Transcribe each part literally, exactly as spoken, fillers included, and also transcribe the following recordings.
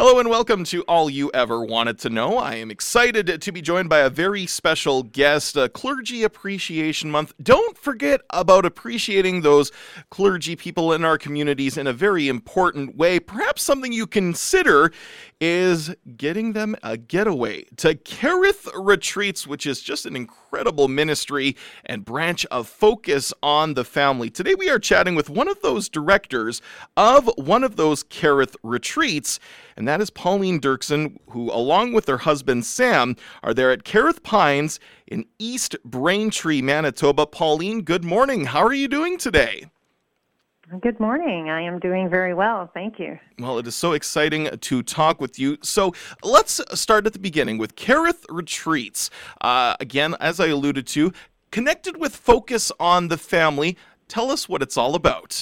Hello and welcome to All You Ever Wanted to Know. I am excited to be joined by a very special guest, uh, Clergy Appreciation Month. Don't forget about appreciating those clergy people in our communities in a very important way. Perhaps something you consider is getting them a getaway to Kerith Retreats, which is just an incredible ministry and branch of Focus on the Family. Today we are chatting with one of those directors of one of those Kerith Retreats, and that is Pauline Dirksen, who, along with her husband Sam, are there at Kerith Pines in East Braintree, Manitoba. Pauline, good morning. How are you doing today? Good morning. I am doing very well. Thank you. Well, it is so exciting to talk with you. So let's start at the beginning with Kerith Retreats. Uh, again, as I alluded to, connected with Focus on the Family. Tell us what it's all about.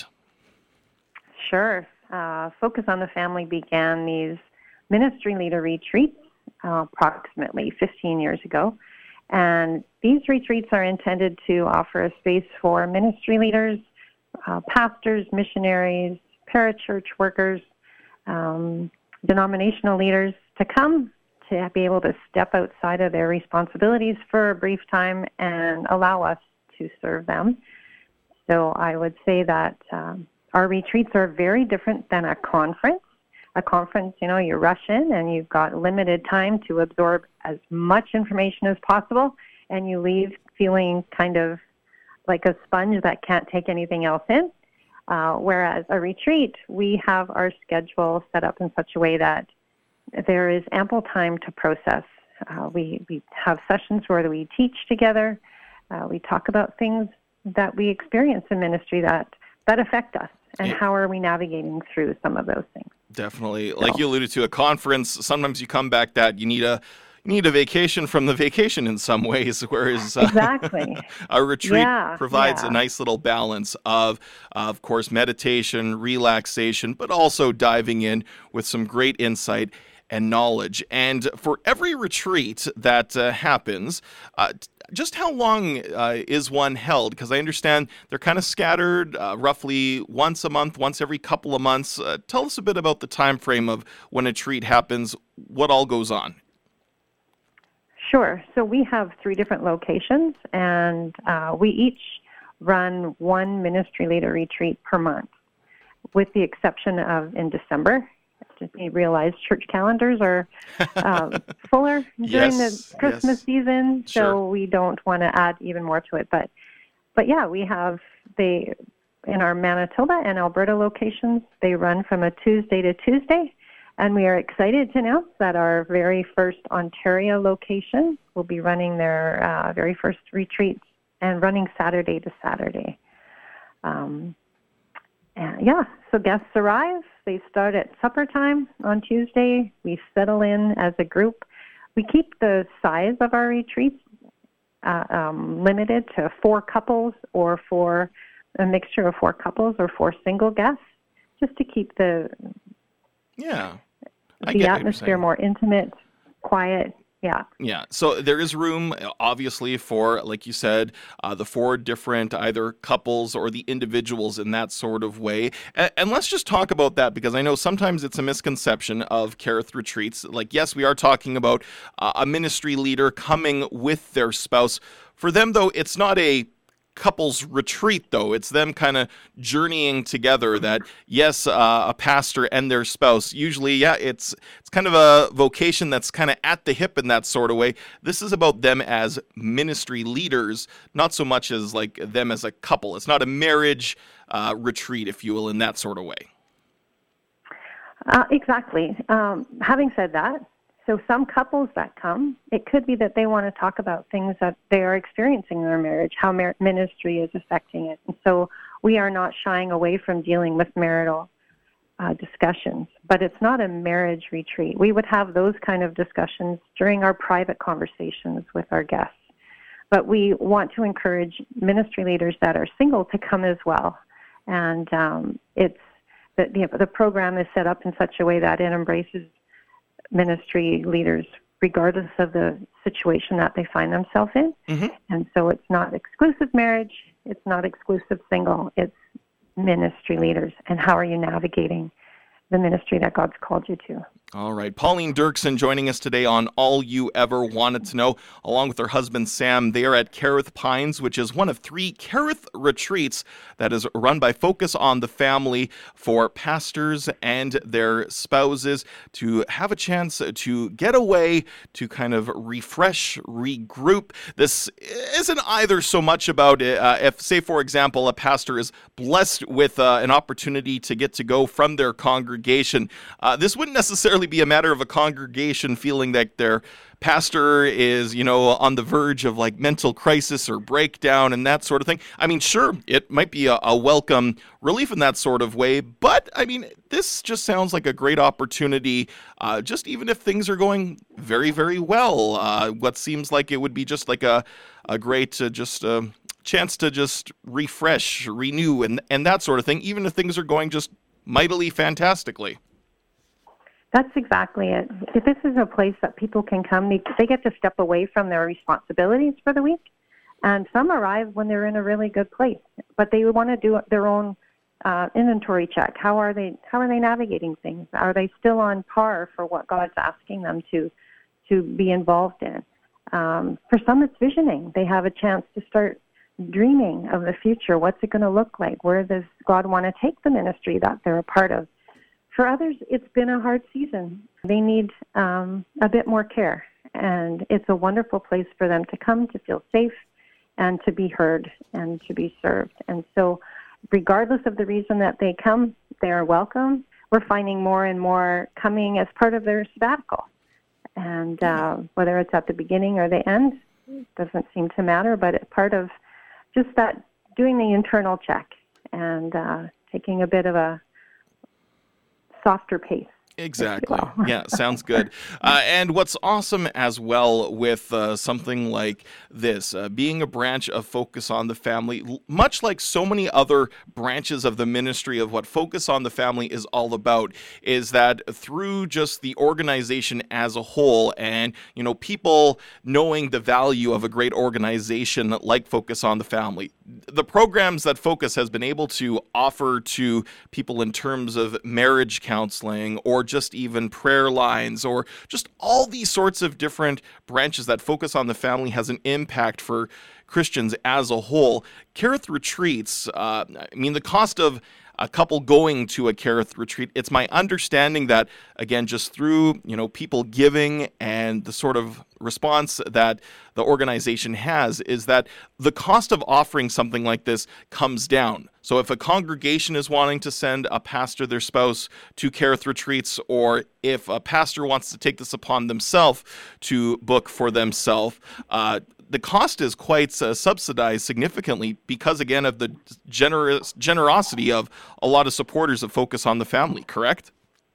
Sure. Uh, Focus on the Family began these ministry leader retreats uh, approximately fifteen years ago. And these retreats are intended to offer a space for ministry leaders, uh, pastors, missionaries, parachurch workers, um, denominational leaders to come to be able to step outside of their responsibilities for a brief time and allow us to serve them. So I would say that um, our retreats are very different than a conference. A conference, you know, you rush in and you've got limited time to absorb as much information as possible, and you leave feeling kind of like a sponge that can't take anything else in. Uh, whereas a retreat, we have our schedule set up in such a way that there is ample time to process. Uh, we, we have sessions where we teach together. Uh, we talk about things that we experience in ministry that, that affect us, and yeah. how are we navigating through some of those things. Definitely. Like you alluded to, a conference, sometimes you come back that you need a you need a vacation from the vacation in some ways, whereas uh, exactly. a retreat yeah, provides yeah. a nice little balance of, uh, of course, meditation, relaxation, but also diving in with some great insight and knowledge. And for every retreat that uh, happens, uh, just how long uh, is one held? Because I understand they're kind of scattered, uh, roughly once a month, once every couple of months. Uh, tell us a bit about the time frame of when a retreat happens, what all goes on. Sure. So we have three different locations, and uh, we each run one ministry leader retreat per month, with the exception of in December. You realize church calendars are um, fuller during yes, the Christmas yes. season, so sure. we don't want to add even more to it. But, but yeah, we have they in our Manitoba and Alberta locations. They run from a Tuesday to Tuesday, and we are excited to announce that our very first Ontario location will be running their uh, very first retreats and running Saturday to Saturday. Um, and yeah, so guests arrive. They start at supper time on Tuesday. We settle in as a group. We keep the size of our retreats uh, um, limited to four couples, or for a mixture of four couples or four single guests, just to keep the yeah I the get what atmosphere you're saying. more intimate, quiet. Yeah. Yeah. So there is room, obviously, for, like you said, uh, the four different either couples or the individuals in that sort of way. And, and let's just talk about that, because I know sometimes it's a misconception of Kerith Retreats. Like, yes, we are talking about uh, a ministry leader coming with their spouse. For them, though, it's not a couples retreat, though. It's them kind of journeying together. That yes, uh, a pastor and their spouse, usually, yeah, it's it's kind of a vocation that's kind of at the hip in that sort of way. This is about them as ministry leaders, not so much as like them as a couple. It's not a marriage uh, retreat, if you will, in that sort of way. Uh, exactly. Um, having said that, so some couples that come, it could be that they want to talk about things that they are experiencing in their marriage, how mar- ministry is affecting it. And so we are not shying away from dealing with marital uh, discussions, but it's not a marriage retreat. We would have those kind of discussions during our private conversations with our guests. But we want to encourage ministry leaders that are single to come as well. And um, it's the, the, the program is set up in such a way that it embraces ministry leaders regardless of the situation that they find themselves in. Mm-hmm. And so it's not exclusive marriage, it's not exclusive single, it's ministry leaders, and how are you navigating the ministry that God's called you to. All right. Pauline Dirksen joining us today on All You Ever Wanted to Know, along with her husband Sam. They are at Carith Pines, which is one of three Carith retreats that is run by Focus on the Family for pastors and their spouses to have a chance to get away, to kind of refresh, regroup. This isn't either so much about uh, if, say, for example, a pastor is blessed with uh, an opportunity to get to go from their congregation. Uh, this wouldn't necessarily be a matter of a congregation feeling that their pastor is, you know, on the verge of like mental crisis or breakdown and that sort of thing. I mean, sure, it might be a, a welcome relief in that sort of way, but I mean, this just sounds like a great opportunity, uh, just even if things are going very, very well. Uh, what seems like it would be just like a, a great uh, just uh, chance to just refresh, renew, and, and that sort of thing, even if things are going just mightily fantastically. That's exactly it. If this is a place that people can come, they, they get to step away from their responsibilities for the week. And some arrive when they're in a really good place, but they want to do their own uh, inventory check. How are they? How are they navigating things? Are they still on par for what God's asking them to to be involved in? Um, for some, it's visioning. They have a chance to start dreaming of the future. What's it going to look like? Where does God want to take the ministry that they're a part of? For others, it's been a hard season. They need um, a bit more care, and it's a wonderful place for them to come to feel safe and to be heard and to be served. And so regardless of the reason that they come, they are welcome. We're finding more and more coming as part of their sabbatical. And uh, whether it's at the beginning or the end, doesn't seem to matter, but it's part of just that doing the internal check and uh, taking a bit of a softer pace. Exactly. Yeah, sounds good. Uh, and what's awesome as well with uh, something like this, uh, being a branch of Focus on the Family, l- much like so many other branches of the ministry of what Focus on the Family is all about, is that through just the organization as a whole and, you know, people knowing the value of a great organization like Focus on the Family, the programs that Focus has been able to offer to people in terms of marriage counseling or just even prayer lines or just all these sorts of different branches that Focus on the Family has an impact for Christians as a whole. Carith Retreats, uh, I mean, the cost of a couple going to a Carith retreat, it's my understanding that, again, just through, you know, people giving and the sort of response that the organization has, is that the cost of offering something like this comes down. So if a congregation is wanting to send a pastor, their spouse, to Carith retreats, or if a pastor wants to take this upon themselves to book for themselves, uh, the cost is quite uh, subsidized significantly because, again, of the generous generosity of a lot of supporters of Focus on the Family, correct?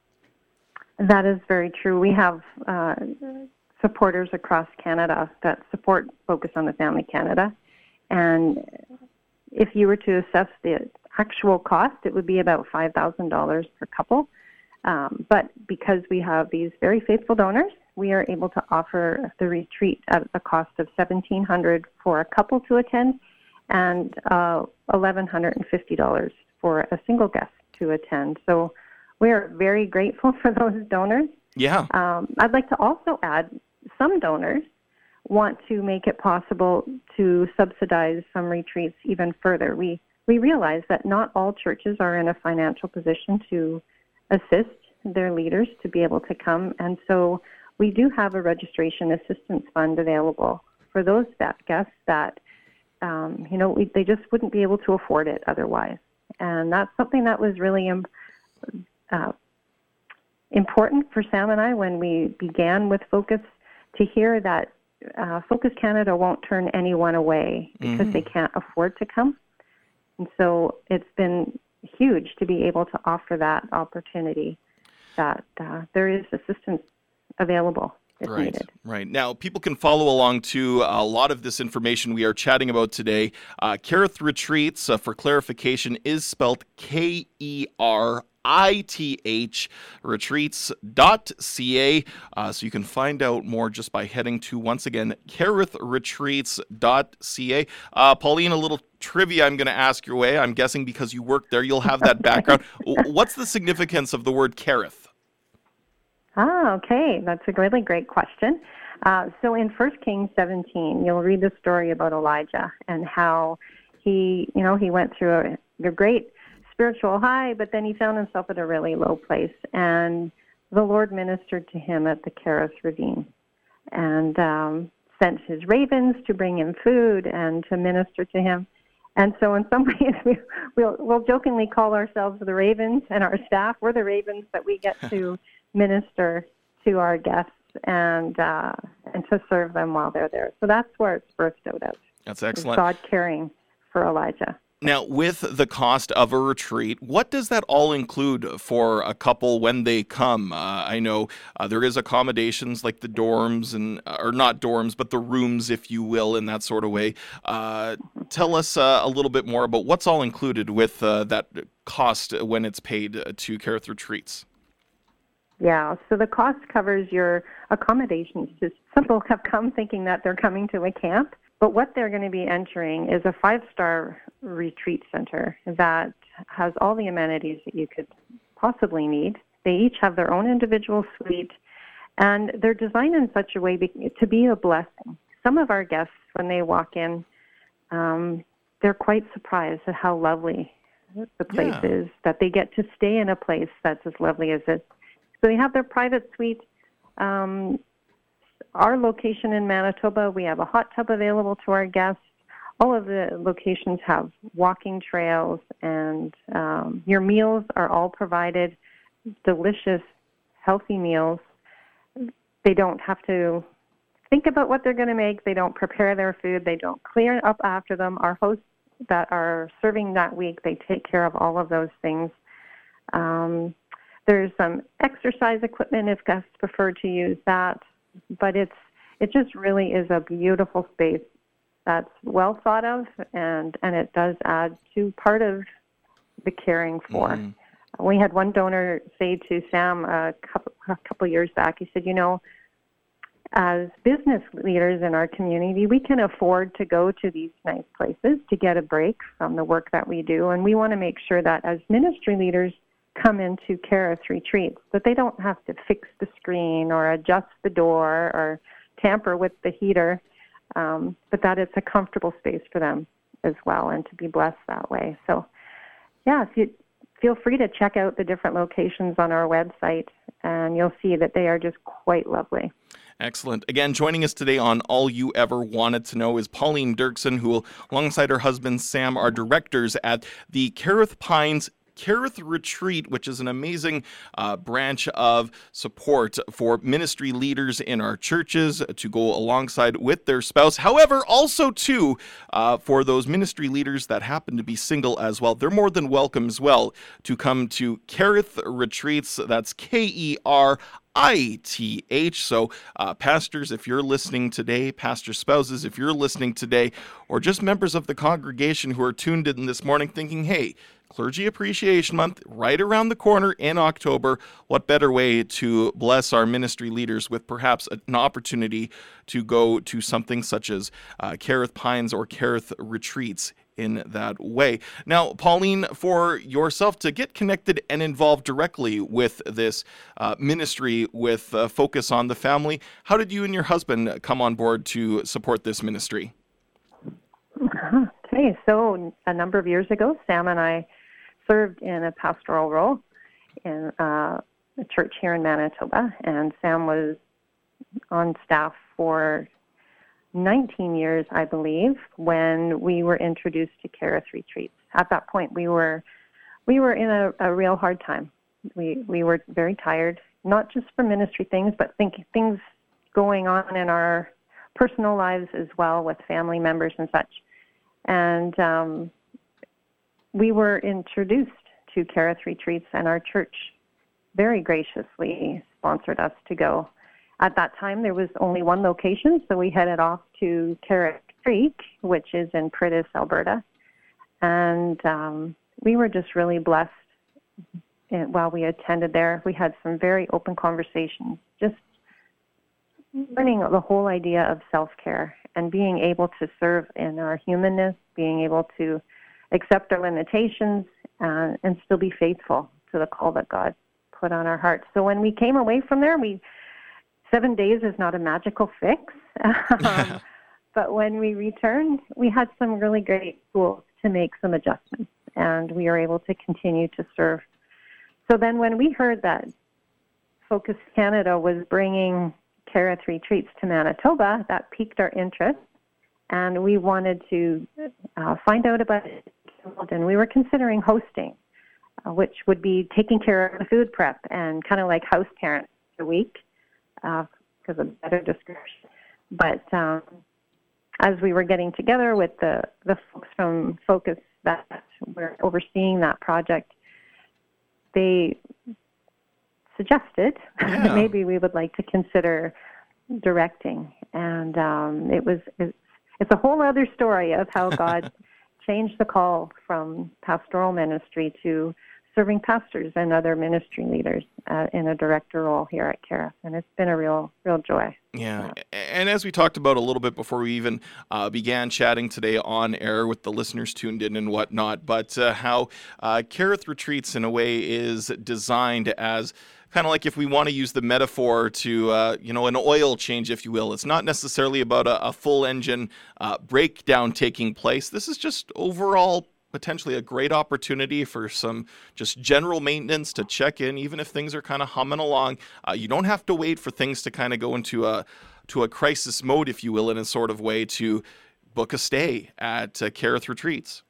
That is very true. We have uh, supporters across Canada that support Focus on the Family Canada. And if you were to assess the actual cost, it would be about five thousand dollars per couple. Um, but because we have these very faithful donors, we are able to offer the retreat at a cost of seventeen hundred dollars for a couple to attend and uh, one thousand one hundred fifty dollars for a single guest to attend. So we are very grateful for those donors. Yeah. Um, I'd like to also add some donors want to make it possible to subsidize some retreats even further. We we realize that not all churches are in a financial position to assist their leaders to be able to come, and so we do have a registration assistance fund available for those that guests that, um, you know, we, they just wouldn't be able to afford it otherwise. And that's something that was really um, uh, important for Sam and I when we began with Focus, to hear that uh, Focus Canada won't turn anyone away because mm-hmm. they can't afford to come. And so it's been huge to be able to offer that opportunity, that uh, there is assistance available if right, needed. Right. Now, people can follow along to a lot of this information we are chatting about today. Uh, Carith Retreats, uh, for clarification, is spelled K E R I T H, retreats dot C A. Uh, so you can find out more just by heading to, once again, carith retreats dot C A. Uh, Pauline, a little trivia I'm going to ask your way. I'm guessing because you work there, you'll have that background. What's the significance of the word Carith? Ah, okay. That's a really great question. Uh, so in First Kings seventeen, you'll read the story about Elijah and how he, you know, he went through a, a great spiritual high, but then he found himself at a really low place. And the Lord ministered to him at the Kerith Ravine and um, sent his ravens to bring him food and to minister to him. And so in some ways, we, we'll, we'll jokingly call ourselves the ravens, and our staff, we're the ravens that we get to minister to our guests and uh, and to serve them while they're there. So that's where it's birthed out of. That's excellent. God caring for Elijah. Now, with the cost of a retreat, what does that all include for a couple when they come? Uh, I know uh, there is accommodations like the dorms, and or not dorms, but the rooms, if you will, in that sort of way. Uh, tell us uh, a little bit more about what's all included with uh, that cost when it's paid to Kerith Retreats. Yeah, so the cost covers your accommodations. Just some people have come thinking that they're coming to a camp, but what they're going to be entering is a five-star retreat center that has all the amenities that you could possibly need. They each have their own individual suite, and they're designed in such a way be- to be a blessing. Some of our guests, when they walk in, um, they're quite surprised at how lovely the place Yeah. is, that they get to stay in a place that's as lovely as this. So they have their private suite. Um, our location in Manitoba, we have a hot tub available to our guests. All of the locations have walking trails, and um, your meals are all provided, delicious, healthy meals. They don't have to think about what they're going to make. They don't prepare their food. They don't clear up after them. Our hosts that are serving that week, they take care of all of those things. Um, There's some exercise equipment if guests prefer to use that, but it's it just really is a beautiful space that's well thought of, and, and it does add to part of the caring for. Mm. We had one donor say to Sam a couple, a couple years back, he said, you know, as business leaders in our community, we can afford to go to these nice places to get a break from the work that we do, and we want to make sure that as ministry leaders come into Kerith retreats, that they don't have to fix the screen or adjust the door or tamper with the heater, um, but that it's a comfortable space for them as well and to be blessed that way. So, yeah, if you feel free to check out the different locations on our website, and you'll see that they are just quite lovely. Excellent. Again, joining us today on All You Ever Wanted to Know is Pauline Dirksen, who, alongside her husband Sam, are directors at the Kerith Pines Kerith Retreat, which is an amazing uh, branch of support for ministry leaders in our churches to go alongside with their spouse. However, also too, uh, for those ministry leaders that happen to be single as well, they're more than welcome as well to come to Kerith Retreats. That's K E R I T H. So, uh, pastors, if you're listening today, pastor spouses, if you're listening today, or just members of the congregation who are tuned in this morning thinking, hey, Clergy Appreciation Month, right around the corner in October. What better way to bless our ministry leaders with perhaps an opportunity to go to something such as uh, Kerith Pines or Kerith Retreats in that way. Now, Pauline, for yourself to get connected and involved directly with this uh, ministry with uh, focus on the family, how did you and your husband come on board to support this ministry? Okay, so a number of years ago, Sam and I served in a pastoral role in uh, a church here in Manitoba, and Sam was on staff for nineteen years, I believe, when we were introduced to Kerith Retreats. At that point, we were we were in a, a real hard time. We we were very tired, not just for ministry things, but think, things going on in our personal lives as well with family members and such. And um, we were introduced to Kerith Retreats, and our church very graciously sponsored us to go. At that time, there was only one location, so we headed off to Carrot Creek, which is in Pritis, Alberta. And um, we were just really blessed while we attended there. We had some very open conversations, just learning the whole idea of self-care and being able to serve in our humanness, being able to accept our limitations, uh, and still be faithful to the call that God put on our hearts. So when we came away from there, we seven days is not a magical fix. um, but when we returned, we had some really great tools to make some adjustments, and we were able to continue to serve. So then when we heard that Focus Canada was bringing Kerith Retreats to Manitoba, that piqued our interest, and we wanted to uh, find out about it. And we were considering hosting, uh, which would be taking care of the food prep and kind of like house parents a week, because uh, of better description. But um, as we were getting together with the, the folks from Focus that were overseeing that project, they suggested yeah. that maybe we would like to consider directing. And um, it was it's, it's a whole other story of how God changed the call from pastoral ministry to serving pastors and other ministry leaders uh, in a director role here at Kerith. And it's been a real, real joy. Yeah. And as we talked about a little bit before we even uh, began chatting today on air with the listeners tuned in and whatnot, but uh, how uh, Kerith Retreats in a way is designed as kind of like, if we want to use the metaphor to, uh, you know, an oil change, if you will. It's not necessarily about a, a full engine uh, breakdown taking place. This is just overall potentially a great opportunity for some just general maintenance to check in, even if things are kind of humming along. Uh, you don't have to wait for things to kind of go into a to a crisis mode, if you will, in a sort of way to book a stay at uh, Kerith Retreats.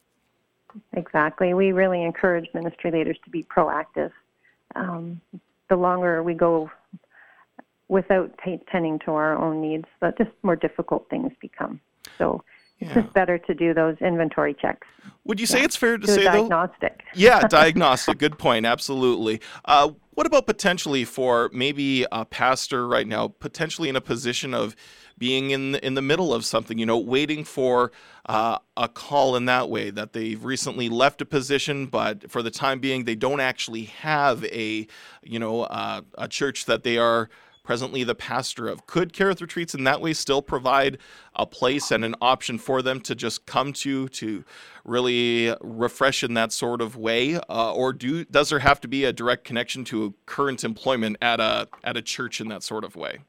Exactly. We really encourage ministry leaders to be proactive. Um, the longer we go without t- tending to our own needs, the just more difficult things become. So yeah. it's just better to do those inventory checks. Would you say yeah. it's fair to do say, a diagnostic. though? Yeah, diagnostic. Good point. Absolutely. Uh, what about potentially for maybe a pastor right now, potentially in a position of being in the, in the middle of something, you know, waiting for uh, a call in that way, that they've recently left a position, but for the time being, they don't actually have a, you know, uh, a church that they are presently the pastor of. Could Kerith Retreats in that way still provide a place and an option for them to just come to, to really refresh in that sort of way? Uh, or do does there have to be a direct connection to current employment at a at a church in that sort of way?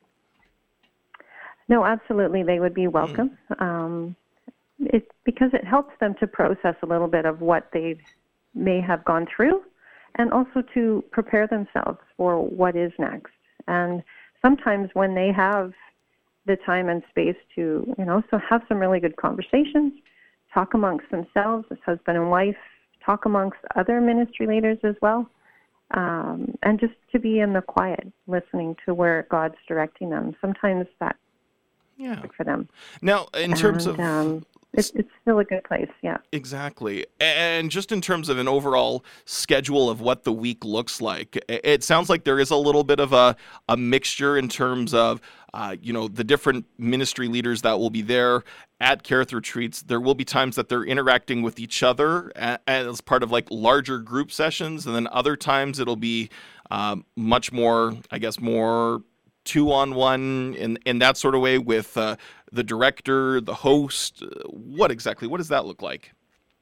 No, absolutely. They would be welcome. Mm. Um, it, because it helps them to process a little bit of what they may have gone through, and also to prepare themselves for what is next. And sometimes when they have the time and space to, you know, so have some really good conversations, talk amongst themselves as husband and wife, talk amongst other ministry leaders as well, um, and just to be in the quiet, listening to where God's directing them. Sometimes that Yeah. for them. Now, in and, terms of... Um, it's, it's still a good place, yeah. Exactly. And just in terms of an overall schedule of what the week looks like, it sounds like there is a little bit of a, a mixture in terms of, uh, you know, the different ministry leaders that will be there at Kerith Retreats. There will be times that they're interacting with each other as part of like larger group sessions. And then other times it'll be um, much more, I guess, more two-on-one in, in that sort of way with uh, the director, the host. What exactly? What does that look like?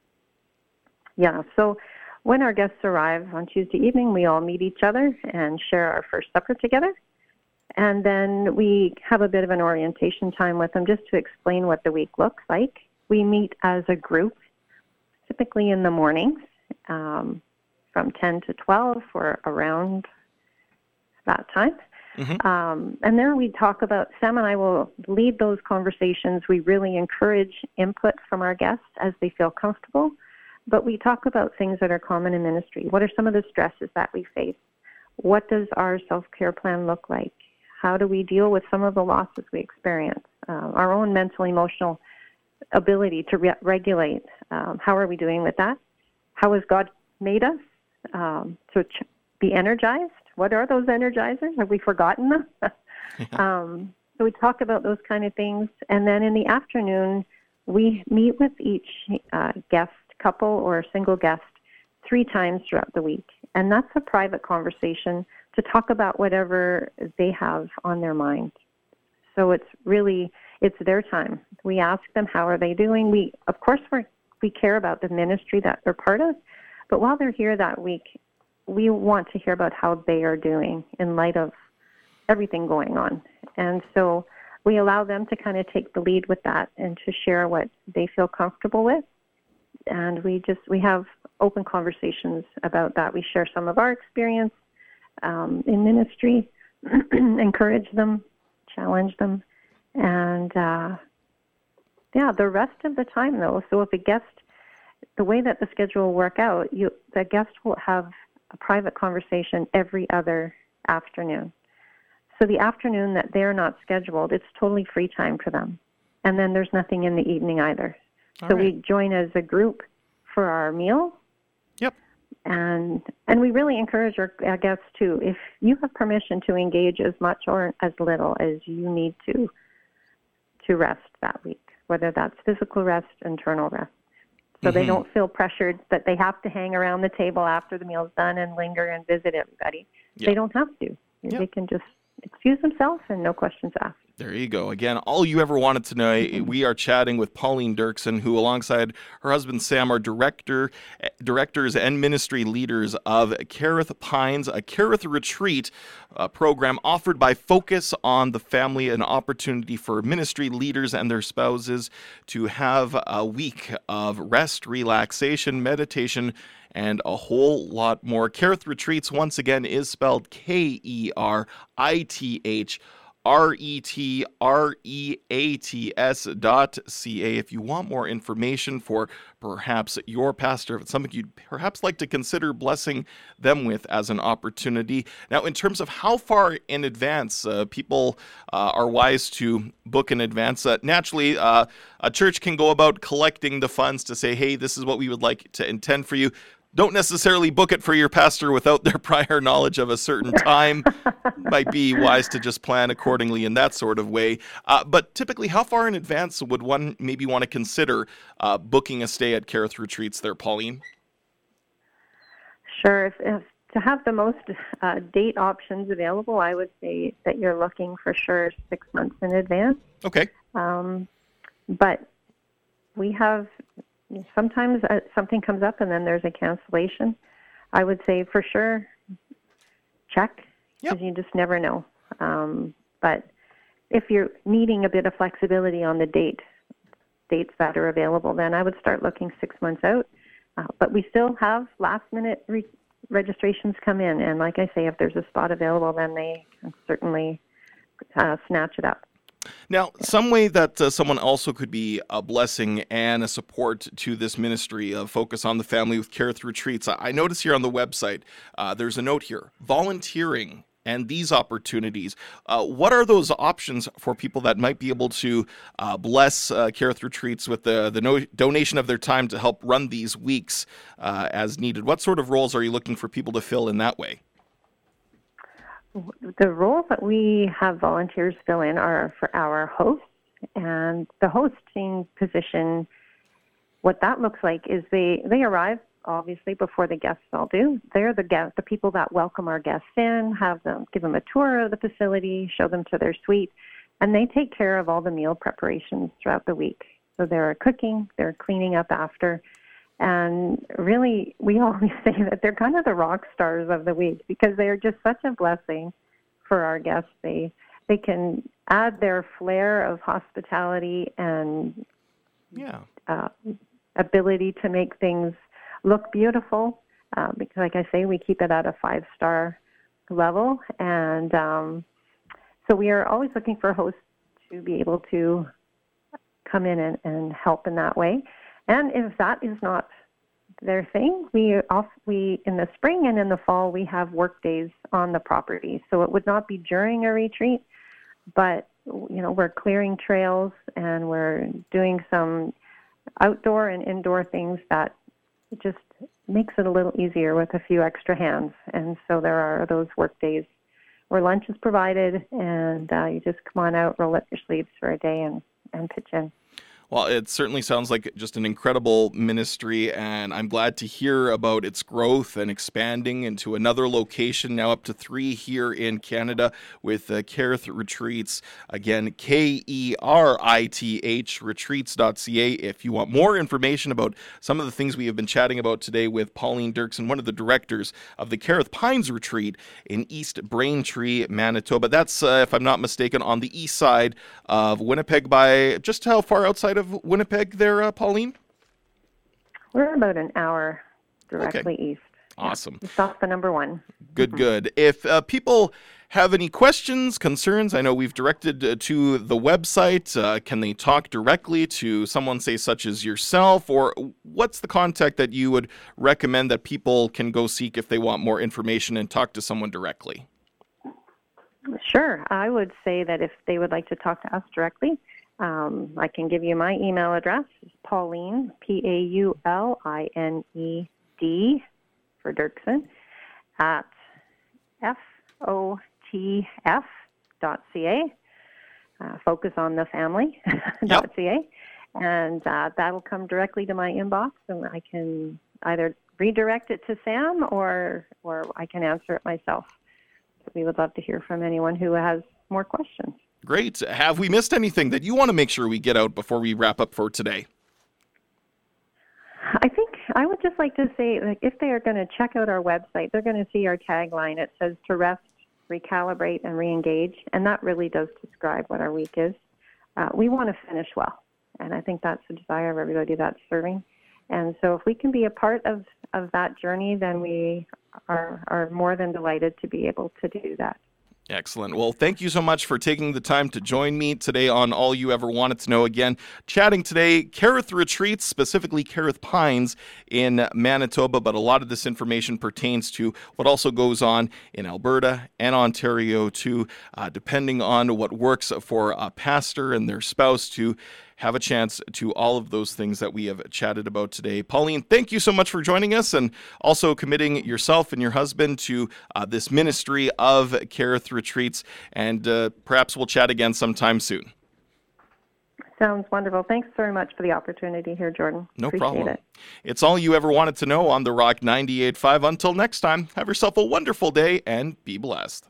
Yeah, so when our guests arrive on Tuesday evening, we all meet each other and share our first supper together. And then we have a bit of an orientation time with them just to explain what the week looks like. We meet as a group, typically in the mornings, um, from ten to twelve or around that time. Mm-hmm. Um, and then we talk about, Sam and I will lead those conversations. We really encourage input from our guests as they feel comfortable. But we talk about things that are common in ministry. What are some of the stresses that we face? What does our self-care plan look like? How do we deal with some of the losses we experience? Uh, our own mental, emotional ability to re- regulate. Um, how are we doing with that? How has God made us um, to ch- be energized? What are those energizers? Have we forgotten them? um, so we talk about those kind of things. And then in the afternoon, we meet with each uh, guest, couple or single guest, three times throughout the week. And that's a private conversation to talk about whatever they have on their mind. So it's really, it's their time. We ask them, how are they doing? We, of course, we we care about the ministry that they're part of. But while they're here that week, we want to hear about how they are doing in light of everything going on. And so we allow them to kind of take the lead with that and to share what they feel comfortable with. And we just, we have open conversations about that. We share some of our experience um, in ministry, encourage them, challenge them. And uh, yeah, the rest of the time though, so if a guest, the way that the schedule will work out, you, the guest will have a private conversation every other afternoon. So the afternoon that they're not scheduled, it's totally free time for them. And then there's nothing in the evening either. All so right. we join as a group for our meal. Yep. And and we really encourage our, our guests too, if you have permission to engage as much or as little as you need to to rest that week, whether that's physical rest, internal rest. So Mm-hmm. they don't feel pressured that they have to hang around the table after the meal's done and linger and visit everybody. Yep. They don't have to. Yep. They can just excuse themselves and no questions asked. There you go. Again, all you ever wanted to know. We are chatting with Pauline Dirksen, who, alongside her husband Sam, are director, directors and ministry leaders of Carith Pines, a Carith Retreat uh, program offered by Focus on the Family, an opportunity for ministry leaders and their spouses to have a week of rest, relaxation, meditation, and a whole lot more. Carith Retreats, once again, is spelled K E R I T H R E T R E A T S dot C A. If you want more information for perhaps your pastor, if it's something you'd perhaps like to consider blessing them with as an opportunity. Now, in terms of how far in advance uh, people uh, are wise to book in advance, uh, naturally, uh, a church can go about collecting the funds to say, hey, this is what we would like to intend for you. Don't necessarily book it for your pastor without their prior knowledge of a certain time. Might be wise to just plan accordingly in that sort of way. Uh, but typically, how far in advance would one maybe want to consider uh, booking a stay at Carith Retreats there, Pauline? Sure. If, if to have the most uh, date options available, I would say that you're looking for sure six months in advance. Okay. Um, but we have... Sometimes uh, something comes up and then there's a cancellation. I would say for sure check, because Yep. you just never know. Um, but if you're needing a bit of flexibility on the date, dates that are available, then I would start looking six months out. Uh, but we still have last-minute re- registrations come in. And like I say, if there's a spot available, then they can certainly uh, snatch it up. Now, some way that uh, someone also could be a blessing and a support to this ministry of Focus on the Family with Carith Retreats. I I notice here on the website, uh, there's a note here, volunteering and these opportunities. Uh, what are those options for people that might be able to uh, bless uh, Carith Retreats with the, the no- donation of their time to help run these weeks uh, as needed? What sort of roles are you looking for people to fill in that way? The roles that we have volunteers fill in are for our hosts, and the hosting position, what that looks like is they, they arrive obviously before the guests all do. They're the guests, the people that welcome our guests in, have them, give them a tour of the facility, show them to their suite, and they take care of all the meal preparations throughout the week. So they're cooking, they're cleaning up after. And really, we always say that they're kind of the rock stars of the week because they are just such a blessing for our guests. They they can add their flair of hospitality and Yeah. uh, ability to make things look beautiful. Uh, because, like I say, we keep it at a five-star level. And um, so we are always looking for hosts to be able to come in and, and help in that way. And if that is not their thing, we off, we in the spring and in the fall we have work days on the property. So it would not be during a retreat, but you know we're clearing trails and we're doing some outdoor and indoor things that just makes it a little easier with a few extra hands. And so there are those work days where lunch is provided, and uh, you just come on out, roll up your sleeves for a day, and and pitch in. Well, it certainly sounds like just an incredible ministry, and I'm glad to hear about its growth and expanding into another location, now up to three here in Canada with uh, Kerith Retreats. Again, K E R I T H, retreats dot C A, if you want more information about some of the things we have been chatting about today with Pauline Dirksen, one of the directors of the Kerith Pines Retreat in East Braintree, Manitoba. That's, uh, if I'm not mistaken, on the east side of Winnipeg. By just how far outside of Winnipeg there, uh, Pauline? We're about an hour directly okay. east. Awesome. Yeah, stop the number one. Good, mm-hmm. good. If uh, people have any questions, concerns, I know we've directed uh, to the website. Uh, can they talk directly to someone, say, such as yourself? Or what's the contact that you would recommend that people can go seek if they want more information and talk to someone directly? Sure. I would say that if they would like to talk to us directly, um, I can give you my email address. It's Pauline, P A U L I N E D for Dirksen, at F O T F dot C A, uh, focus on the family dot C A, yep. and uh, that'll come directly to my inbox, and I can either redirect it to Sam or or I can answer it myself. We would love to hear from anyone who has more questions. Great. Have we missed anything that you want to make sure we get out before we wrap up for today? I think I would just like to say, like, if they are going to check out our website, they're going to see our tagline. It says to rest, recalibrate, and re-engage, and that really does describe what our week is. Uh, we want to finish well, and I think that's the desire of everybody that's serving. And so if we can be a part of, of that journey, then we are, are more than delighted to be able to do that. Excellent. Well, thank you so much for taking the time to join me today on All You Ever Wanted to Know. Again, chatting today, Kerith Retreats, specifically Kerith Pines in Manitoba, but a lot of this information pertains to what also goes on in Alberta and Ontario too, uh, depending on what works for a pastor and their spouse to have a chance to all of those things that we have chatted about today. Pauline, thank you so much for joining us and also committing yourself and your husband to uh, this ministry of Kerith Retreats, and uh, perhaps we'll chat again sometime soon. Sounds wonderful. Thanks very much for the opportunity here, Jordan. No Appreciate problem. It. It's all you ever wanted to know on The Rock ninety-eight point five. Until next time, have yourself a wonderful day and be blessed.